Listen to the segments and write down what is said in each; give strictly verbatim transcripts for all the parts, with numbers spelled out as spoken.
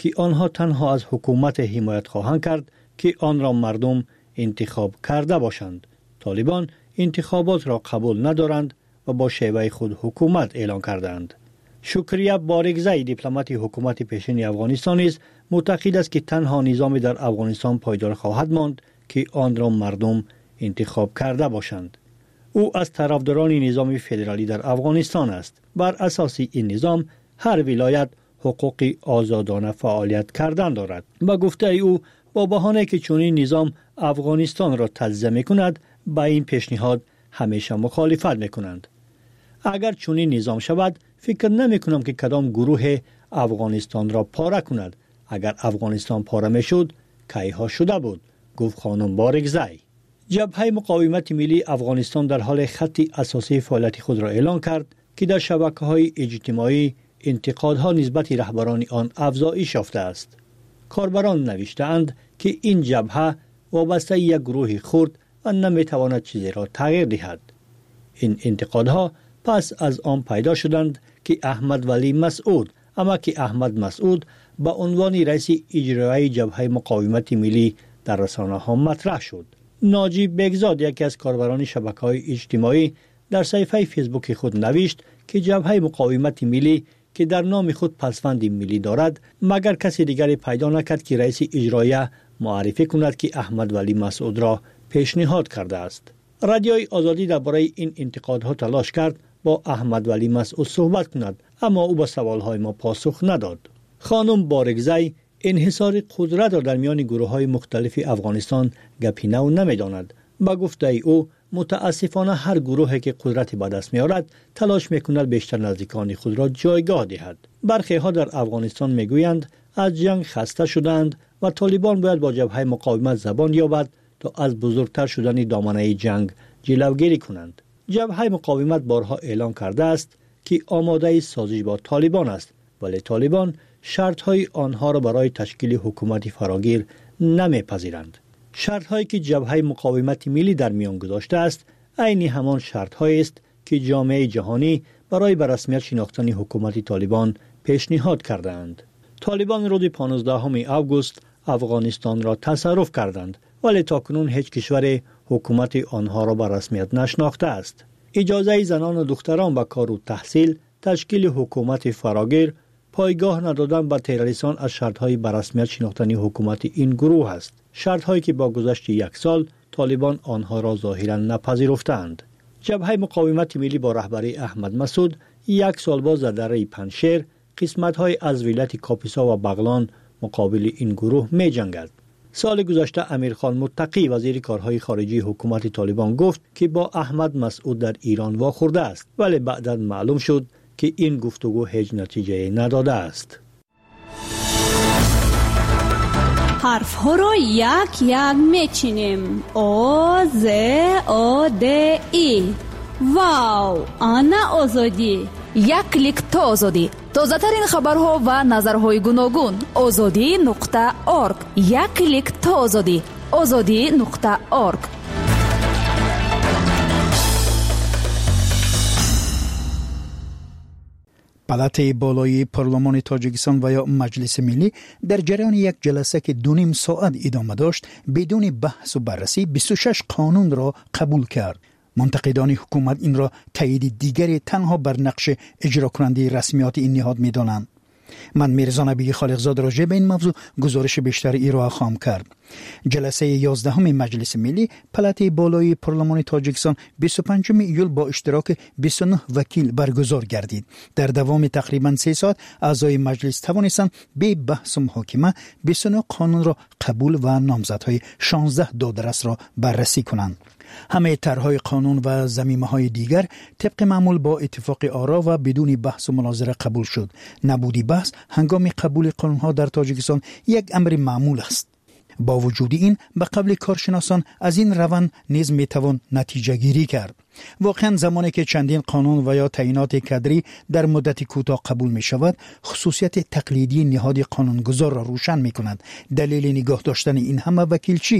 که آنها تنها از حکومت حمایت خواهند کرد که آن را مردم انتخاب کرده باشند. طالبان انتخابات را قبول ندارند و با شیوه خود حکومت اعلان کردند. شکریه بارگزای دیپلمات حکومت پیشین افغانستان است معتقد است که تنها نظامی در افغانستان پایدار خواهد ماند که آن را مردم انتخاب کرده باشند. او از طرفداران نظام فدرالی در افغانستان است. بر اساس این نظام هر ولایت حقوق آزادانه فعالیت کردن دارد. با گفته او با بهانه که چنین نظام افغانستان را تجزیه می‌کند با این پیشنهاد همیشه مخالفت می‌کنند. اگر چنین نظام شود فکر نمی‌کنم که کدام گروه افغانستان را پاره کند. اگر افغانستان پاره می‌شد کیها شده بود، گفت خانم بارگزای. جبهه مقاومت ملی افغانستان در حال خط اساسی فعالیت خود را اعلان کرد که در شبکه‌های اجتماعی انتقادها نسبت رهبران آن افزایش یافته است. کاربران نوشته‌اند که این جبهه وابسته یک گروه خرد و نمی‌تواند چیزی را تغییر دهد. این انتقادها پس از آن پیدا شدند که احمد ولی مسعود، اما که احمد مسعود با عنوان رئیس اجرایی جبهه مقاومت ملی در رسانه‌ها مطرح شد. ناجی بگزاد یکی از کاربران شبکه‌های اجتماعی در صفحه فیسبوک خود نوشت که جبهه مقاومت ملی که در نام خود پسوند ملی دارد مگر کسی دیگری پیدا نکرد که رئیس اجرایی معرفی کند که احمد ولی مسعود را پیشنهاد کرده است. رادیوی آزادی درباره این انتقادها تلاش کرد با احمد ولی مسعود صحبت کند، اما او با سوالهای ما پاسخ نداد. خانم بارگزای انحصار قدرت را در میان گروه‌های مختلف افغانستان گپی نو نمی‌داند. با گفته او متاسفانه هر گروهی که قدرت به دست می‌آورد تلاش می‌کند بیشتر نزدیکان خود را جایگاه دهد. برخی ها در افغانستان می‌گویند از جنگ خسته شدند و طالبان باید با جبهه مقاومت زبان یابد تا از بزرگتر شدن دامنه جنگ جلوگیری کنند. جبهه مقاومت بارها اعلان کرده است که آماده سازش با طالبان است، ولی طالبان شرط‌های آنها را برای تشکیل حکومت فراگیر نمی‌پذیرند. شرط‌هایی که جبهه مقاومت ملی در میان گذاشته است عین همان شرط‌هایی است که جامعه جهانی برای به رسمیت شناختن حکومت طالبان پیشنهاد کردند. طالبان روز پانزدهم آگوست افغانستان را تصرف کردند، ولی تاکنون هیچ کشور حکومت آنها را به رسمیت نشناخته است. اجازه زنان و دختران به کار و تحصیل، تشکیل حکومت فراگیر، پایگاه ندادن به تروریستان از شرط‌های به رسمیت شناختن حکومت این گروه است. شرط‌هایی که با گذشت یک سال طالبان آنها را ظاهراً نپذیرفتند. جبهه مقاومت ملی با رهبری احمد مسعود یک سال باز در دره پنجشیر قسمت‌های از ولایت کاپیسا و بغلان مقابل این گروه می‌جنگد. سال گذشته امیرخان متقی وزیر کارهای خارجی حکومت طالبان گفت که با احمد مسعود در ایران واخورده است، ولی بعداً معلوم شد که این گفتگو هیچ نتیجه نداده است. حرف ها را یک یک میچینیم. او ز او د ای. واو، آنا آزادی. یک کلیک تا آزادی. تازه ترین خبرها و نظرهای گوناگون. آزادی نقطه اورگ. یک کلیک تا آزادی. آزادی نقطه اورگ. پالات بالای پارلمان تاجیکستان و یا مجلس ملی در جریان یک جلسه که دو نیم ساعت ادامه داشت بدون بحث و بررسی بیست و شش قانون را قبول کرد. منتقدان حکومت این را تایید دیگری تنها بر نقش اجرا کننده رسمیات این نهاد می دانند. من میرزا نبی خالقزاد راجع به این موضوع گزارش بیشتر ارائه خواهم کرد. جلسه یازدهم مجلس ملی پالات بالای پارلمان تاجیکستان بیست و پنجم ایول با اشتراک بیست و نه وکیل برگزار گردید. در دوام تقریبا سه ساعت اعضای مجلس توانستند به بحث و محاکمه بیست و نه قانون را قبول و نامزدهای شانزده دادرس را بررسی کنند. همه طرح‌های قانون و ضمیمه‌های دیگر طبق معمول با اتفاق آرا و بدون بحث و مناظره قبول شد. نبودی بحث هنگام قبول قانون‌ها در تاجیکستان یک امر معمول است. با وجود این به قبل کارشناسان از این روند نیز میتوان نتیجه گیری کرد. واقعا زمانی که چندین قانون و یا تعیینات کادری در مدت کوتاه قبول می شود خصوصیت تقلیدی نهاد قانونگذار را روشن می کند. دلیل نگاه داشتن این همه وکیل چیست؟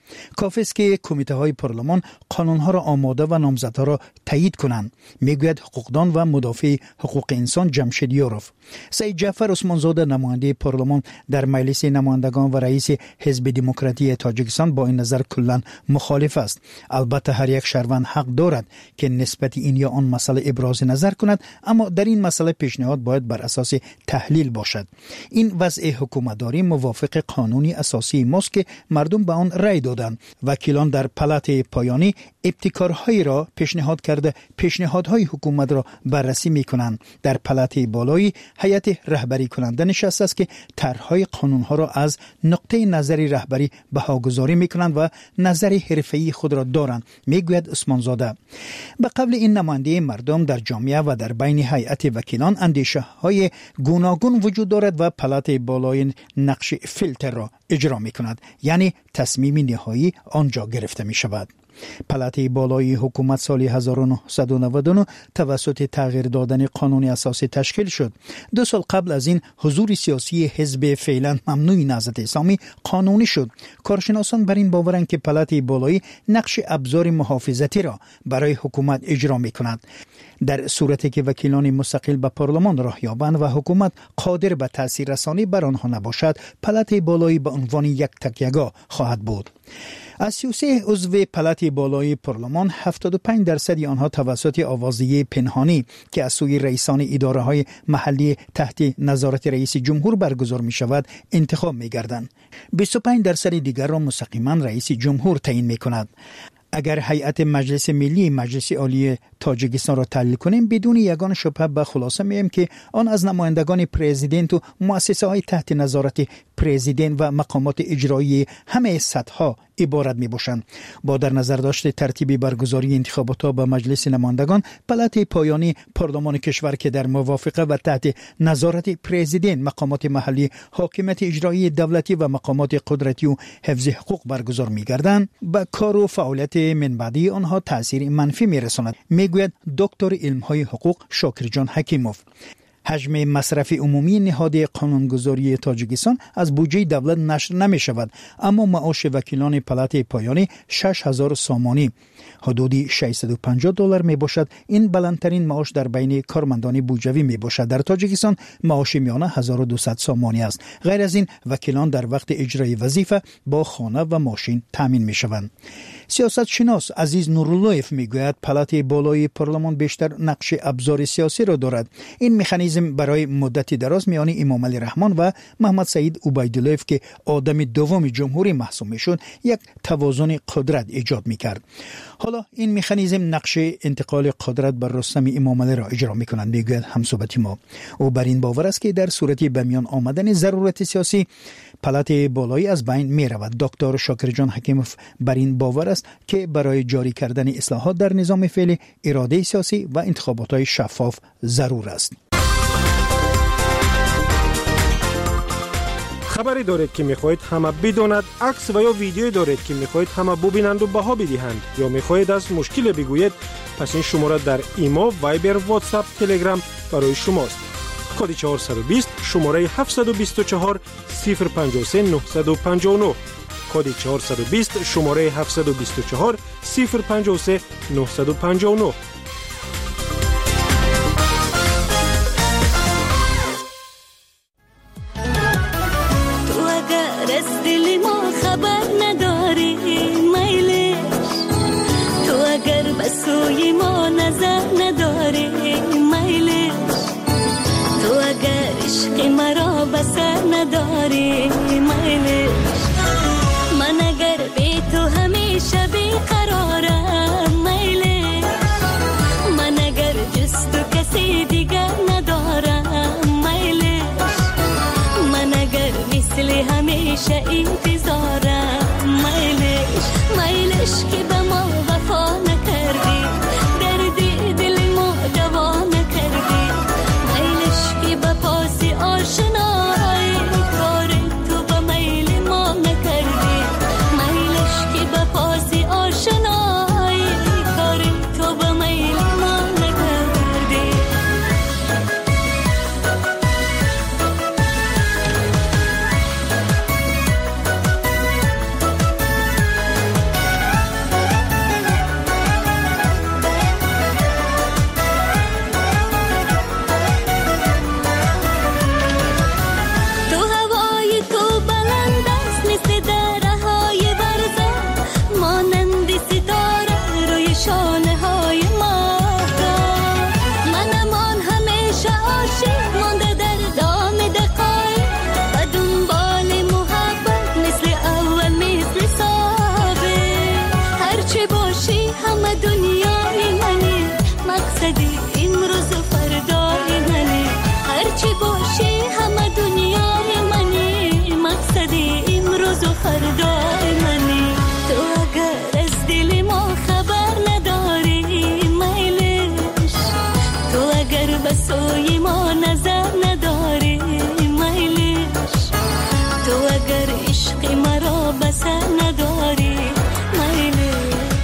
کافی است که کمیته های پارلمان قانون ها را آماده و نامزدها را تایید کنند، میگوید حقوقدان و مدافع حقوق انسان جمشید یوروف. سید جعفر عثمانزاده نماینده پارلمان در مجلس نمایندگان و رئیس حزب دموکراتی تاجیکستان با این نظر کلا مخالف است. البته هر یک شهروند حق دارد که نسبت این یا آن مسئله ابراز نظر کند، اما در این مسئله پیشنهاد باید بر اساس تحلیل باشد. این وضع حکومتداری موافق قانونی اساسی ماست که مردم به آن رأی دادند. وکیلان در پلات پایانی ابتکارهایی را پیشنهاد کرده پیشنهادهای حکومت را بررسی می‌کنند. در پلات بالایی هیئت رهبری کننده نشسته است که طرح‌های قانون‌ها را از نقطه نظری رهبری بهاگذاری می‌کنند و نظر حرفه‌ای خود را دارند، میگوید عثمانزاده. به قبل این نماینده مردم در جامعه و در بین هیئت وکیلان اندیشه‌های گوناگون وجود دارد و پلات بالای نقش فیلتر را اجرا می‌کند، یعنی تصمیم نهایی آنجا گرفته می‌شود. پلات بالای حکومت سال هزار و نهصد و نود و نه توسط تغییر دادن قانون اساسی تشکیل شد. دو سال قبل از این حضور سیاسی حزب فعلا ممنوع نهضت اسلامی قانونی شد. کارشناسان بر این باورند که پلات بالایی نقش ابزار محافظتی را برای حکومت اجرا می‌کند. در صورتی که وکیلان مستقل به پارلمان راه یابند و حکومت قادر به تأثیر رسانی بر آنها نباشد، پلات بالایی به عنوان یک تکیه‌گاه خواهد بود. از سی و سه عضو پلات بالای پارلمان هفتاد و پنج درصد آنها توسط آوازی پنهانی که از سوی رئیسان اداره های محلی تحت نظارت رئیس جمهور برگزار می شود انتخاب می گردند. بیست و پنج درصد دیگر را مستقیما رئیس جمهور تعیین می کند. اگر هیئت مجلس ملی مجلس عالی تاجیکستان را تحلیل کنیم، بدون یگان شبهه به خلاصه می‌آییم که آن از نمایندگان پرزیدنت و مؤسسه های تحت نظارت پرزیدنت و مقامات اجرایی همه سطح‌ها عبارت می‌باشند. با در نظر داشت ترتیب برگزاری انتخابات به مجلس نمایندگان، پلات پایانی پارلمان کشور که در موافقه و تحت نظارت پرزیدنت، مقامات محلی، حاکمیت اجرایی دولتی و مقامات قدرتی و حفظ حقوق برگزار می‌گردند، به کار و فعالیت من بعدی آنها تأثیر منفی می‌رساند، میگوید دکتر علم‌های حقوق شاکر جان حکیموف. حجم مصرف عمومی نهاد قانونگذاری تاجیکستان از بودجه دولت نشر نمی شود، اما معاش وکیلان پلات پایانی شش هزار سامانی حدود ششصد و پنجاه دلار می باشد. این بلندترین معاش در بین کارمندان بودجوی می باشد. در تاجیکستان معاش میانه هزار و دویست سامانی است. غیر از این وکیلان در وقت اجرای وظیفه با خانه و ماشین تامین می شوند. سیاست شناس عزیز نوراللهیف می گوید پلات بالای پارلمان بیشتر نقش ابزار سیاسی را دارد. این مکانیزم برای مدت دراز میان امام علی رحمان و محمد سعید عبیداللهیف که آدم دوم جمهوری محسوب میشد، یک توازن قدرت ایجاد میکرد. حالا این مکانیزم نقش انتقال قدرت بر رستم امام علی را اجرا میکنند، میگوید همصحبت ما. او بر این باور است که در صورتی به میان آمدن ضرورت سیاسی، پلات بالایی از بین می رود. دکتر شاکر جان حکیموف بر این باور است که برای جاری کردن اصلاحات در نظام فعلی اراده سیاسی و انتخابات شفاف ضرور است. خبری دارید که میخواهید همه بداند، عکس و یا ویدیویی دارید که میخواهید همه ببینند و بها بدهند، یا میخواهید از مشکل بگویید، پس این شماره در ایمو، وایبر، واتساپ، تلگرام برای شماست. کد چهارصد و بیست شماره هفتصد و بیست و چهار صفر پنجاه و سه نهصد و پنجاه و نه. کد چهارصد و بیست شماره هفتصد و بیست و چهار صفر پنجاه و سه نهصد و پنجاه و نه. سوی ما نظر نداری میلی، تو اگر عشق مرا بسر نداری میلی، من اگر بی تو همیشه بیقرارم میلی، من اگر جز تو کسی دیگر ندارم میلی، من اگر مثل همیشه انتظارم میلیش، میلیش که به ما وفا نکردی، دردی دل ما دوا نکردی، میلیش که به پاس آشنایی کار تو به میل ما نکردی، میلیش که به پاس آشنایی کار تو به میل ما نکردی. زدی امروز و فردای منی. تو اگر از دل ما خبر نداری میلش، تو اگر به سوی ما نظر نداری میلش، تو اگر عشق مرا بسر نداری میلش.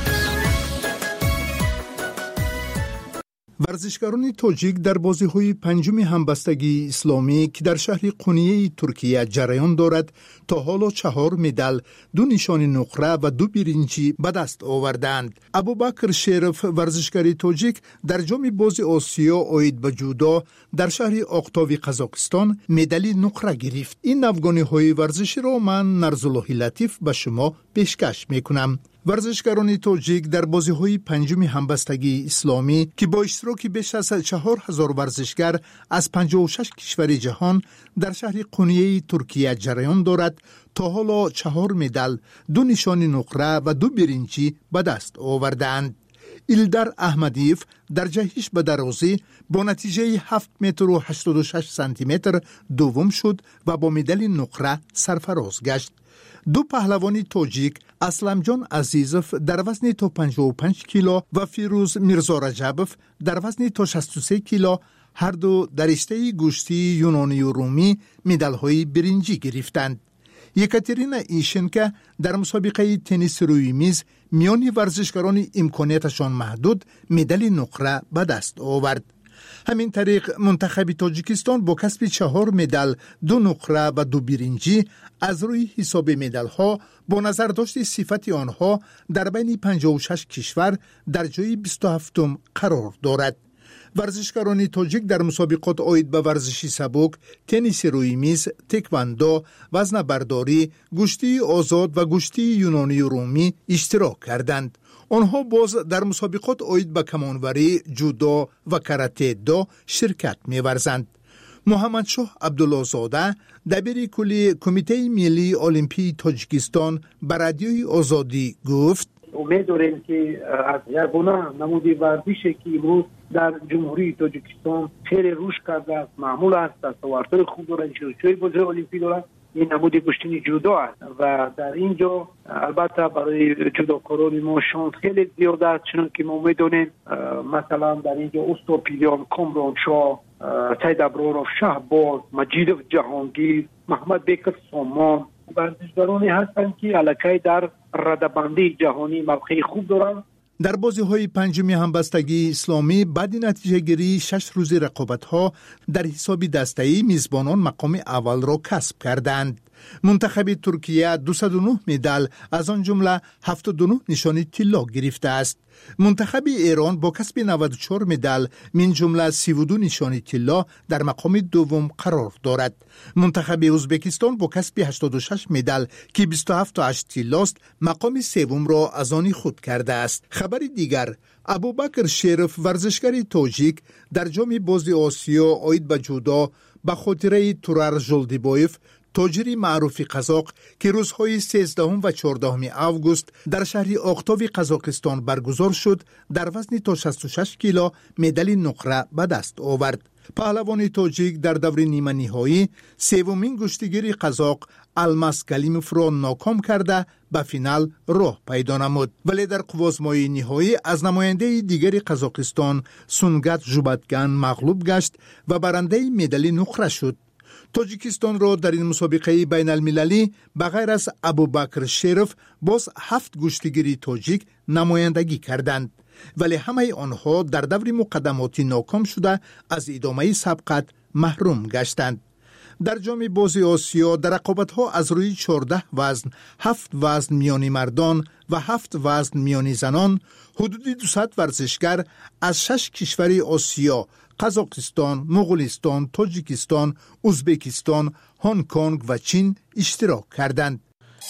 ورزشکاران تاجیک در بازی‌های پنجم همبستگی اسلامی که در شهر قونیه ترکیه جریان دارد تا حالا چهار مدال، دو نشان نقره و دو برنجی به دست آوردند. ابوبکر شرف ورزشکار تاجیک در جام باز آسیا عاید به جودو در شهر آقتاوی قزاقستان مدال نقره گرفت. این افغانی‌های ورزشی را من نرزالله لطیف به شما پیشکش میکنم. ورزشکاران تاجیک در بازی‌های پنجم همبستگی اسلامی که با اشتراک بیش از چهار هزار ورزشگر از پنجاه و شش کشور جهان در شهر قونیه ترکیه جریان دارد تا حالا چهار مدال، دو نشان نقره و دو برنجی به دست آوردند. ایلدر احمدیف در جهش به درازی با نتیجه هفت متر و هشتاد و شش سانتی متر دوم شد و با مدال نقره سرفراز گشت. دو پهلوانی تاجیک اسلم جان عزیزف در وزن تا پنجاه و پنج کیلو و فیروز میرزا رجبف در وزن تا شصت و سه کیلو هر دو در رشته گوشتی یونانی و رومی مدال‌های برنجی گرفتند. یکاترینا ایشنکا در مسابقه تنیس روی میز میان ورزشکاران امکاناتشان محدود مدال نقره به دست آورد. همین طریق منتخب تاجیکستان با کسب چهار مدال، دو نقره و دو برنجی از روی حساب مدال ها با نظر داشت صفت آنها در بین پنجاه و شش کشور در جای بیست و هفتم قرار دارد. ورزشکاران تاجیک در مسابقات عاید به ورزشی سبک، تنیس روی میز، تکواندو، وزن برداری، گوشتی آزاد و گوشتی یونانی و رومی اشتراک کردند. آنها باز در مسابقات عاید به کمانوری، جودو و کاراته دو شرکت می‌ورزند. محمد شاه عبدالله زاده دبیر کلی کمیته ملی المپی تاجیکستان به رادیوی آزادی گفت: امید داریم که از یگانه نمودی ورزشی که امروز در جمهوری تاجیکستان خیلی رشد کرده است، معمول است، دستاوردهای خوب دارد، شرکت‌های بازی المپی دارد. این نمود گشتنی جودو است و در اینجا البته برای جودوکاران ما شانس خیلی زیاد است، چون که ما می‌دونیم مثلا در اینجا استوپیلیان، کامران شاه، سید ابرارов شهباز، مجیدov جهانگیر، محمد بیکر سامان ورزشکارانی هستند که الکی در رده‌بندی جهانی موقع خوب دارند. در بازی‌های پنجم همبستگی اسلامی بعد نتیجه گیری شش روز رقابت‌ها در حساب دسته‌ای میزبانان مقام اول را کسب کردند. منتخب ترکیه دویست و نه مدال از آن جمله هفتاد و نه نشانی طلا گرفته است. منتخب ایران با کسب نود و چهار مدال من جمله سی و دو نشانی طلا در مقام دوم قرار دارد. منتخب ازبکستان با کسب هشتاد و شش مدال که بیست و هفت تا هشت طلاست مقام سوم را از آن خود کرده است. خبر دیگر: ابوبکر شرف ورزشکار تاجیک در جام باز آسیا عاید به جودو به خاطره تورار ژولدیبایف تاجر معروف قزاق که روزهای سیزدهم و چهاردهم آگوست در شهر آقتاوی قزاقستان برگزار شد در وزن تا شصت و شش کیلو مدال نقره به دست آورد. پهلوان تاجیک در دور نیمه نهایی سومین گشتیگیر قزاق الماس کلیموف را ناکام کرده به فینال راه پیدا نمود، ولی در قوازمای نهایی از نماینده دیگر قزاقستان سونگات ژوباتگان مغلوب گشت و برنده مدال نقره شد. تاجیکستان را در این مسابقه بین المللی بغیر از ابوبکر شرف باز هفت گشتیگیر تاجیک نمایندگی کردند، ولی همه آنها در دور مقدماتی ناکام شده از ادامه سبقت محروم گشتند. در جام باز آسیا در رقابت‌ها از روی چهارده وزن، هفت وزن میانی مردان و هفت وزن میانی زنان حدود دویست ورزشگر از شش کشور آسیا، قزاقستان، مغولستان، تاجیکستان، ازبکستان، هنگ کنگ و چین اشتراک کردند.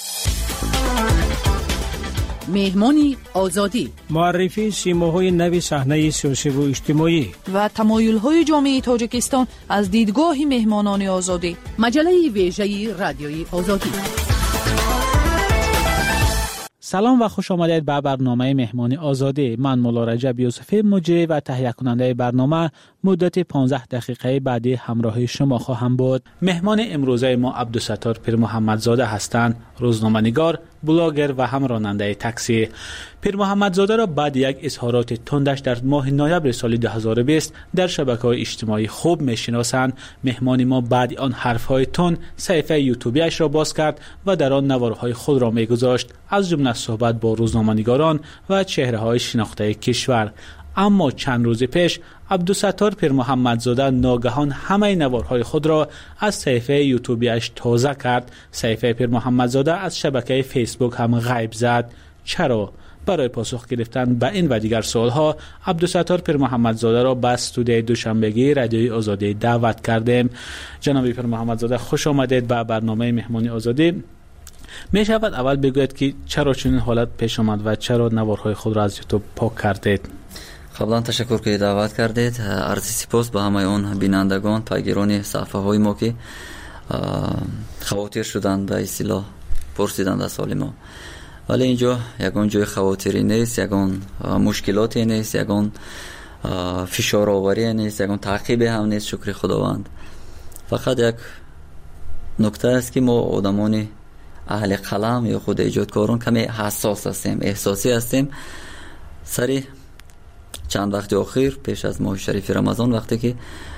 مهمانی آزادی، معرفی سیماهای نو صحنه سیاسی و اجتماعی و تمایل‌های جامعه تاجیکستان از دیدگاه مهمانان آزادی. مجله ویژه رادیوی آزادی. سلام و خوش آمدید به برنامه مهمانی آزادی. من مولا رجب یوسفی مجری و تهیه کننده برنامه مدت پانزده دقیقه بعدی همراه شما خواهم بود. مهمان امروزه ما عبدالستار پیر محمدزاده هستند، روزنامه‌نگار، بلاگر و هم راننده تاکسی. پیر محمدزاده را بعد یک اظهارات تندش در ماه نوامبر سال دو هزار و بیست در شبکه‌های اجتماعی خوب می‌شناسند. مهمان ما بعد آن حرف‌های تند صفحه یوتیوبیش را باز کرد و در آن نوارهای خود را می‌گذاشت، از جمله صحبت با روزنامه‌نگاران و چهره‌های شناخته کشور. اما چند روز پیش عبدالستار پیر محمدزاده ناگهان همه نوارهای خود را از صفحه یوتیوبیش تازه کرد. صفحه پیر محمدزاده از شبکه فیسبوک هم غیب زد. چرا؟ برای پاسخ گرفتن به این و دیگر سوالها عبدالستار پیر محمدزاده را به استودیوی دوشنبگی رادیوی آزادی دعوت کردیم. جناب پیر محمدزاده خوش آمدید به برنامه مهمانی آزادی. می شود اول بگوید که چرا چنین حالت پیش آمد و چرا نوارهای خود را از یوتیوب پاک کردید؟ قبلا تشکر که دعوت کردید. عرض سپاس به همه اون بینندگان، پیگیران صفحه های ما که خواطر شدند به اصطلاح پرسیدند از حال ما. ولی اینجا یگان جای خواطری نیست، یگان مشکلاتی نیست، یگان فشار آوری نیست، یگان تعقیب هم نیست. شکر خداوند. فقط یک نکته است که ما آدمان اهل قلم یا خود ایجادکاران کمی حساس هستیم، احساسی هستیم. سری چند وقت اخیر پیش از ماه شریف رمضان وقتی که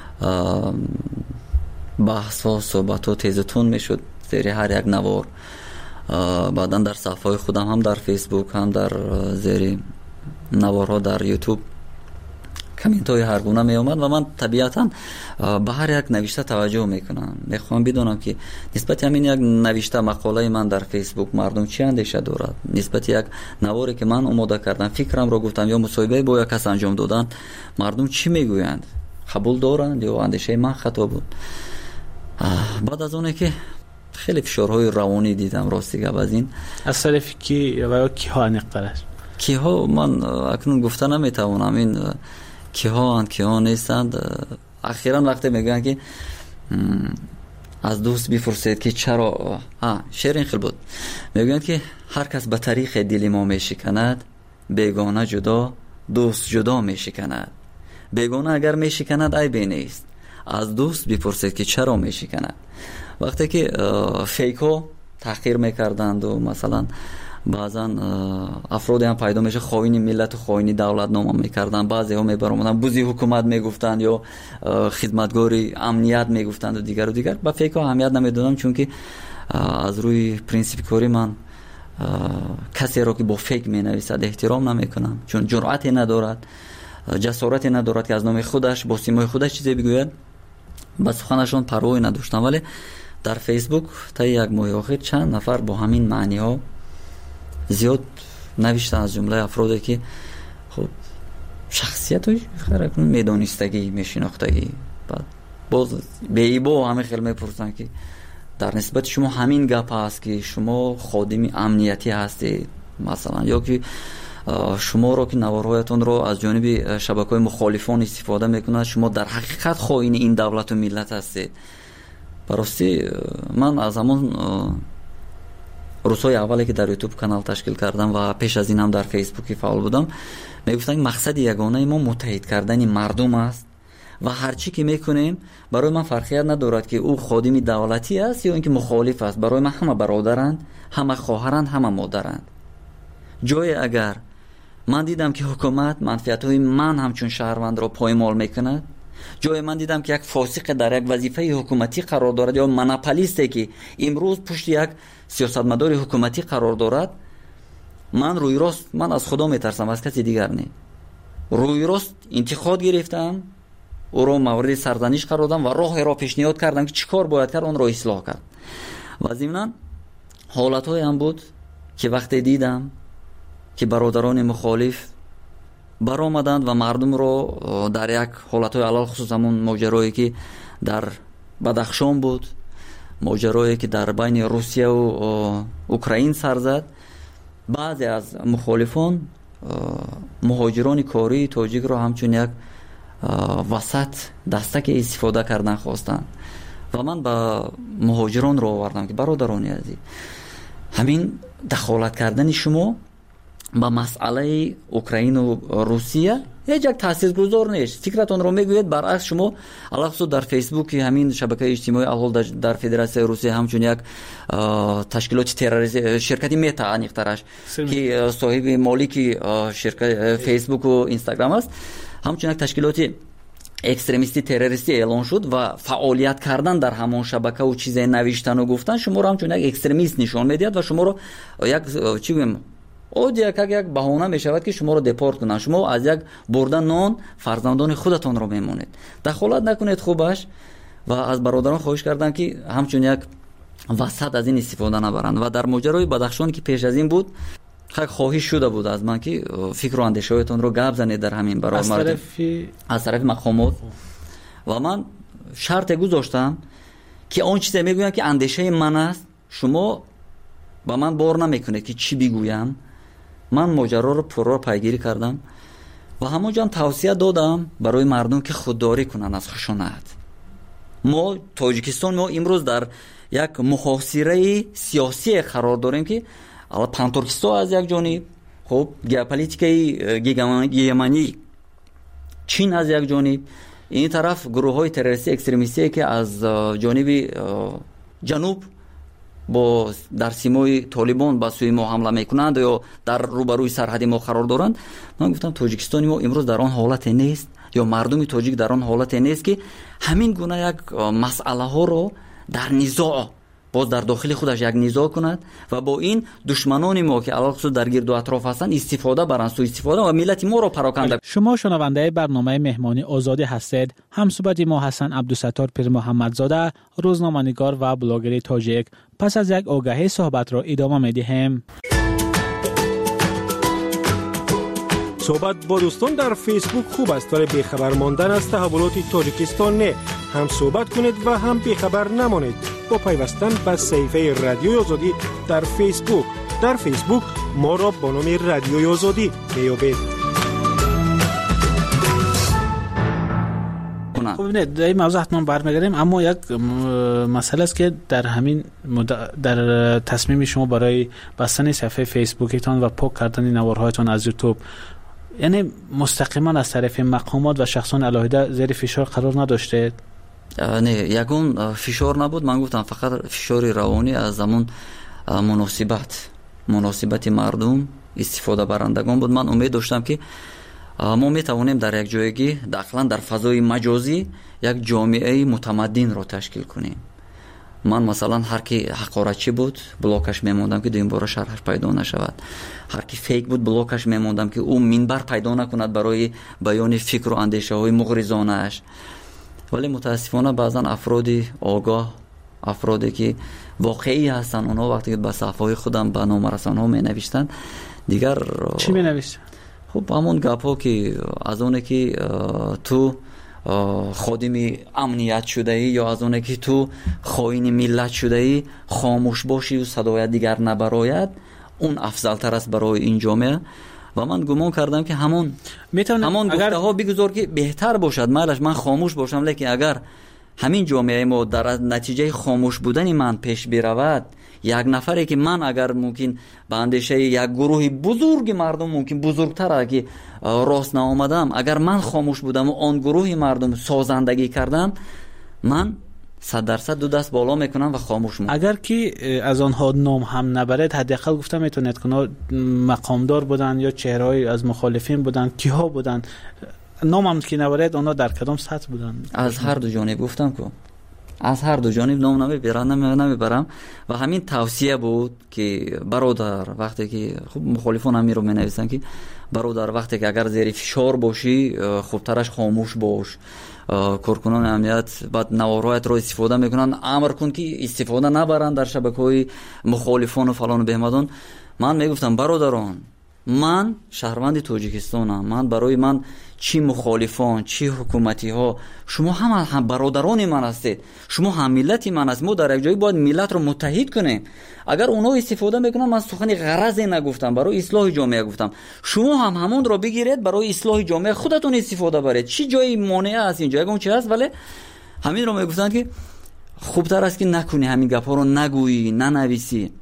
بحث و صحبت و تیزتون میشد زیر هر یک نوار، بعدا در صفحه خودم هم در فیسبوک هم در زیر نوارها در یوتیوب کامنت های هر گونه می اومد و من طبیعتا به هر یک نوشته توجه میکنم. میخوام بدونم که نسبت همین یک نوشته مقاله من در فیسبوک مردم چی اندیشه دارد، نسبت یک نواری که من آماده کردم، فکرم را گفتم یا مصاحبه با یک کس انجام دادن، مردم چی میگویند، قبول دارند یا اندیشه من خطا بود. بعد از اونه که خیلی فشارهای روانی دیدم راستی گپ از این از طرف کی و کی ها نقطه‌اش کی ها من اکنون گفتن نمیتوانم این کی ها اند کی ها نیستند. اخیراً وقتی میگن که از دوست بپرسید که چرا، ها شعر این خیلی بود، میگن که هر کس به طریق دل ما میشکند، بیگانه جدا دوست جدا میشکند. بیگانه اگر میشکند عیبی نیست، از دوست بپرسید که چرا میشکند. وقتی که فیکو تحقیر میکردند و مثلا بعضا افرادی هم پیدا میشه خائن ملت و خائن دولت نام میکردن، بعضی ها میبرامدن بوزی حکومت میگفتند یا خدمتگاری امنیت میگفتند و دیگر و دیگر. با فیکو اهمیت نمیدونم، چون که از روی پرینسیپ کاری من کسی را که با فیک مینویسد احترام نمیکنم، چون جرأتی ندارد، جسارتی ندارد که از نام خودش با سیمای خودش چیزی بگوید. با سخنشون پروایی نداشتم. ولی در فیسبوک تا یک ماه اخیر چند نفر با همین معنی ها زیاد نوشتن، از جمله افرادی که خب شخصیت های خیلی میدانستگی میشناختگی، بعد باز به ایبا همه خیلی میپرسن که در نسبت شما همین گپ هست که شما خادم امنیتی هستید مثلا، یا که شما رو که نوارهایتون رو از جانب شبکه‌های مخالفان استفاده میکنند، شما در حقیقت خائن این دولت و ملت هستید. براستی من از همون روزهای اولی که در یوتیوب کانال تشکیل کردم و پیش از این هم در فیسبوک فعال بودم میگفتن مقصد یگانه ما متحد کردن مردم است و هرچی که میکنیم برای من فرقیت ندارد که او خادم دولتی است یا اینکه مخالف است. برای من همه برادرند، همه خواهرند، همه مادرند. جای اگر من دیدم که حکومت منفعت‌های من همچون شهروند را پایمال میکند، جای من دیدم که یک فاسق در یک وظیفه حکومتی قرار دارد یا مناپولیستی که امروز پشت یک سیاستمدار حکومتی قرار دارد، من روی راست من از خدا میترسم، از کسی دیگر نه. روی راست انتقاد گرفتم، او را مورد سرزنش قرار دادم و راه را پیشنهاد کردم که چیکار باید کرد اون را اصلاح کرد. و ضمناً حالت‌های هم بود که وقتی دیدم که برادران مخالف برآمدند و مردم رو در یک حالت‌های علل خصوص همون ماجرایی که در بدخشان بود، ماجرایی که در بین روسیه و اوکراین سر زد، بعضی از مخالفان مهاجران کاری تاجیک رو همچون یک وسط دستک استفاده کردن خواستن و من با مهاجران رو آوردم که برادران عزیز همین دخالت کردن شما با مسئله اوکراین و روسیه هیچ یک تاثیرگذار نیست. فکرتون رو میگوید برعکس شما علاوه در فیسبوک همین شبکه اجتماعی احوال در فدراسیون روسیه همچون یک تشکیلات تروریستی شرکتی متا انیخترش که صاحب مالک شرکت فیسبوک و اینستاگرام است، همچون یک تشکیلات اکستریمیستی تروریستی اعلان شد و فعالیت کردن در همون شبکه و چیزای نوشتن و گفتن شما رو همچون یک اکستریمیست نشان میدید و شما رو یک چی بگم او یک یک بهانه میشود که شما رو دپورت کنن. شما از یک بردن نان فرزندان خودتون رو میمونید. دخالت نکنید خوبش و از برادران خواهش کردم که همچون یک وسط از این استفاده نبرند. و در ماجرای بدخشان که پیش از این بود خیلی خواهش شده بود از من که فکر و اندیشه‌هایتون رو گپ زنید در همین برای از طرف از طرف مقامات و من شرط گذاشتم که اون چیزی میگویم که اندیشه من است شما با من بار نمیکنید که چی بگویم. من ماجرا رو پرو پیگیری کردم و همونجا هم توصیه دادم برای مردم که خودداری کنن از خشونت. ما تاجیکستان ما امروز در یک محاصره سیاسی قرار داریم که حالا پانتورکیستان از یک جانب، خب ژئوپلیتیکای گیگمانی چین از یک جانب، این طرف گروه های تروریستی اکستریمیستی که از جانب جنوب با در سیمای طالبان با سوی ما حمله میکنند یا در روبروی سرحدی ما قرار دارند. من گفتم تاجیکستان ما امروز در آن حالت نیست یا مردم تاجیک در آن حالت نیست که همین گونه یک مسئله ها رو در نزاع باز در داخل خودش یک نزاع کند و با این دشمنان ما که علاوه در گرد و اطراف هستند استفاده برند، سوء استفاده و ملت ما رو پراکنده. شما شنونده برنامه مهمانی آزادی هستید. همصحبت ما حسن عبدالستار پیر محمدزاده، روزنامه‌نگار و بلاگر تاجیک. پس از یک آگهی صحبت را ادامه می‌دهیم. صحبت با دوستان در فیسبوک خوب است ولی بیخبر ماندن از تحولات تاجیکستان نه. هم صحبت کنید و هم بیخبر نمانید با پیوستن به صفحه رادیوی آزادی در فیسبوک. در فیسبوک ما را با نام رادیوی آزادی میابید. خب نه در این موضوع حتما برمیگردیم، اما یک مسئله است که در همین در تصمیم شما برای بستن صفحه فیسبوکتان و پاک کردن نوارهایتان از یوتیوب، یعنی مستقیما از طرف مقامات و شخصان علاهده زیر فشار قرار نداشته؟ نه، یکون فشار نبود. من گفتم فقط فشار روانی از همون مناسبت مناسبت مردم استفاده برندگان بود. من امید داشتم که ما میتوانیم در یک جایگی داخلا در فضای مجازی یک جامعه متمدن را تشکیل کنیم. من مثلا هر کی حقارتچی بود بلاکش میموندم که دویم بار شرحش پیدا نشود، هر کی فیک بود بلاکش میموندم که او منبر پیدا نکند برای بیان فکر و اندیشه های مغرضانه اش. ولی متاسفانه بعضا افرادی آگاه، افرادی که واقعی هستن، اونا وقتی که به صفحه خودم به نامرسان ها می نوشتن دیگر چی می نوشتن؟ خب همون گپ ها که از اونه که تو خادم امنیت شده ای یا از اونه که تو خائن ملت شده ای خاموش باشی و صدای دیگر نبراید، اون افضل تر است برای این جامعه. و من گمان کردم که همون همون گفته اگر... ها بگذار که بهتر باشد، مالش من خاموش باشم، لیکن اگر همین جامعه ما در نتیجه خاموش بودن من پیش برود، یک نفری که من اگر ممکن به اندیشه یک گروه بزرگ مردم ممکن بزرگتر که راست نآمدم، اگر من خاموش بودم و آن گروه مردم سازندگی کردم، من صد درصد دو دست بالا میکنم و خاموش میکنم. اگر که از آنها نام هم نبرد، حداقل گفتم میتونید که مقامدار بودن یا چهره‌ای از مخالفین بودن، کیها بودن، نام هم که نبرد اونا در کدام سطح بودن؟ از هر دو جانب گفتم که از هر دو جانب نام نمیبرم نمیبرم و همین توصیه بود که برادر وقتی که خب مخالفان هم رو مینویسن که برادر وقتی که اگر زیر فشار باشی خوبترش خاموش باش، کارکنان امنیت بعد نوارهایت رو استفاده میکنن، امر کن که استفاده نبرن در شبکه‌های مخالفان و فلان و بهمدان. من میگفتم برادران، من شهروند تاجیکستانم، من برای من چی مخالفان چی حکومتی ها، شما هم, هم برادران من هستید، شما هم ملت من هستید. ما در یک جایی باید ملت رو متحد کنیم. اگر اونا استفاده میکنن، من سخن غرضی نگفتم، برای اصلاح جامعه گفتم، شما هم همون رو بگیرید برای اصلاح جامعه خودتون استفاده برید. چی جایی مانع است اینجا؟ اگه اون چی هست، ولی همین رو میگفتن که خوبتر است که نکنی، همین گپا رو نگویی، ننویسی.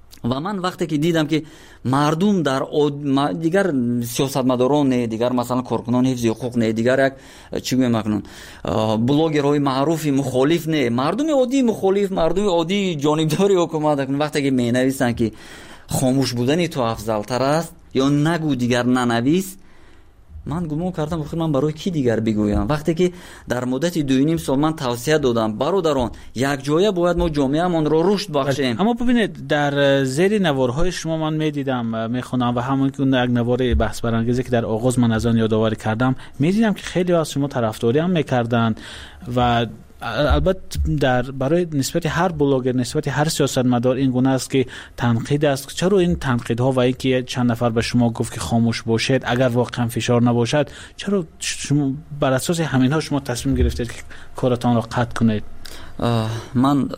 و من وقتی که دیدم که مردم در اود... دیگر سیاستمداران نه، دیگر مثلا کارکنان حفظ حقوق نه، دیگر یک چی میگم اکنون بلاگرهای معروفی مخالف نه، مردم عادی مخالف، مردم عادی جانبداری حکومت اکنون وقتی که مینویسن که خاموش بودن تو افضل تر است یا نگو دیگر ننویس، من گمان کردم بخیر من برای کی دیگر بگویم. وقتی که در مدت دو و نیم سال من توصیه دادم برادران یک جایه باید ما جامعه‌مان رو رشد بخشیم. اما ببینید در زیر نوارهای شما من میدیدم میخونم و همون که اون یک نوار بحث برانگیزی که در آغاز من از آن یادآوری کردم میدیدم که خیلی از شما طرفداری هم میکردن و البته در برای نسبت هر بلاگر نسبت هر سیاستمدار این گونه است که تنقید است. چرا این تنقیدها و اینکه چند نفر به شما گفت که خاموش باشید اگر واقعا فشار نباشد، چرا شما بر اساس همینها شما تصمیم گرفتید که کارتان را قطع کنید؟ من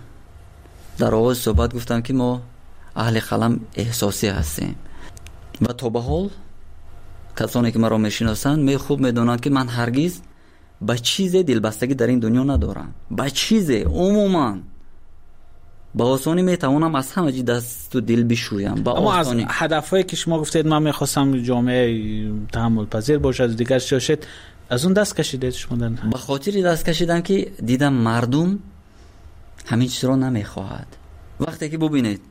در آغاز صحبت گفتم که ما اهل قلم احساسی هستیم و تا به حال کسانی که مرا میشناسند می خوب میدونند که من هرگز با چیز دلبستگی در این دنیا ندارم. با چیز عموما با آسانی میتوانم از همه چی دست و دل بشویم. با اما آسانی. از هدفهایی که شما گفتید من میخواستم جامعه تحمل پذیر باشد دیگر شد، از اون دست کشیدید شما؟ به خاطر دست کشیدم که دیدم مردم همین چیز رو نمیخواهد. وقتی که ببینید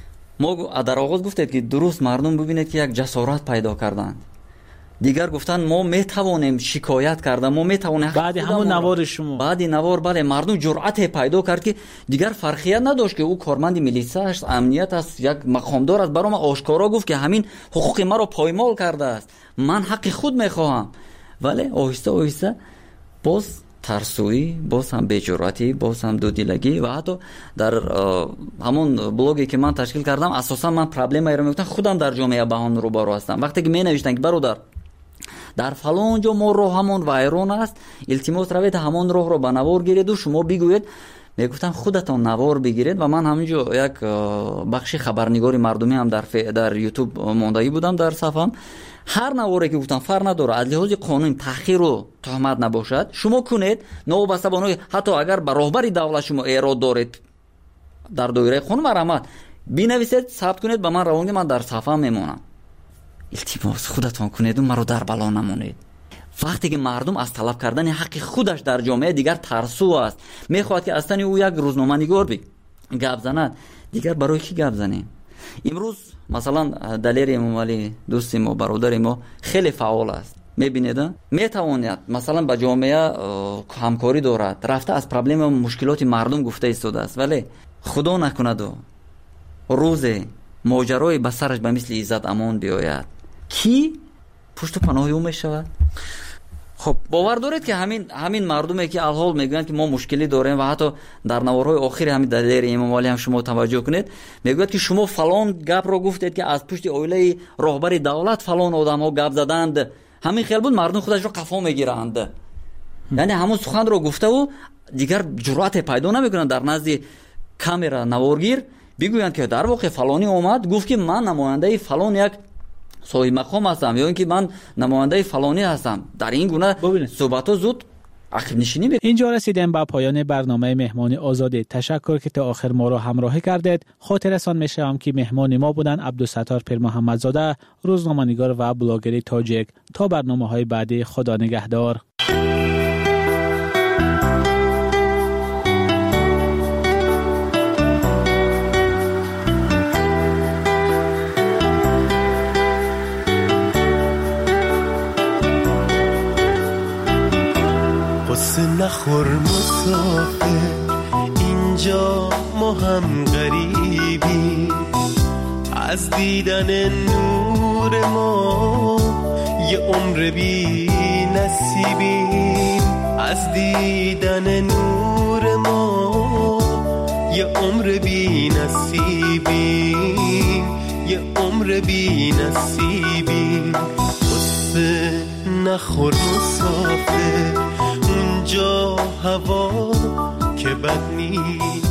ما در آغاز گفتید که درست مردم ببینید که یک جسارت پیدا کردند، دیگر گفتن ما میتوانیم شکایت کردن، ما میتوانیم بعد همون نوار شما بعد نوار بله مردم جرأت پیدا کرد که دیگر فرقیت نداشت که او کارمند میلیسا است، امنیت است، یک مقامدار است، برام آشکارا گفت که همین حقوق ما رو پایمال کرده است، من حق خود میخواهم. ولی آهسته آهسته باز ترسویی، باز هم بی‌جرأتی، باز هم دودیلگی و حتی در همون بلاگی که من تشکیل کردم اساسا من پرابلمی رو میگفتم خودم در جامعه با آن روبرو هستم. وقتی که می نوشتن که برادر در فلان جا ما راه همون وایرون است، التماس روید همون راه رو به نوار گیرید و شما بگوید. میگفتم خودتان نوار بگیرید و من همینجا یک بخش خبرنگاری مردمی هم در ف... در یوتیوب ماندگی بودم در صفحم. هر نواری که گفتم فرق نداره از لحاظ قانون تأخیر و تهمت نباشد شما کنید، نوبسته بانوی حتی اگر به راهبری دولت شما ایراد دارید در دایره قانون مرحمت بنویسید ثبت کنید به من روانگی، من در صفحه میمونم. التماس خودتان کنید و مرا در بلا نمونید. وقتی که مردم از طلب کردن حق خودش در جامعه دیگر ترسو است، میخواد که اصلا او یک روزنامه نگار بی گپ زند، دیگر برای کی گپ زنیم؟ امروز مثلا دلیر امام علی دوست ما برادر ما خیلی فعال است، میبینید میتواند مثلا با جامعه همکاری دارد، رفته از پرابلم و مشکلات مردم گفته ایستاده است، ولی خدا نکند و روز ماجرای به سرش به مثل عزت امان بیاید کی پشت پناه او میشود؟ خب باور دارید که همین همین مردمی که الحال میگن که ما مشکلی داریم و حتی در نوارهای آخر همین دلیر امام علی هم شما توجه کنید میگوید که شما فلان گپ رو گفتید که از پشت اویله راهبر دولت فلان آدم‌ها گپ زدند، همین خیال بود مردم خودش رو قفا میگیرند. یعنی همون سخن رو گفته و دیگر جرأت پیدا نمیکنن در نزد کامera نوارگیر بگویند که در واقع فلانی اومد گفت که من نماینده فلان یک صاحب مقام هستم یا اینکه من نماینده فلانی هستم. در این گونه صحبت‌ها زود عقب نشینی می‌کنه. اینجا رسیدیم به پایان برنامه مهمان آزادی. تشکر که تا آخر ما را همراهی کردید. خاطرتان می‌شوم که مهمان ما بودن عبدالستار پیر محمدزاده، روزنامه‌نگار و بلاگر تاجیک. تا برنامه‌های بعدی خدا نگهدار. نخور مسافر اینجا ما هم غریبی، از دیدن نور ما یه عمر بی نصیبی، از دیدن نور ما یه عمر بی نصیبی، یه عمر بی نصیبی. قصه نخور مسافر اونجا هوا که بد نیست،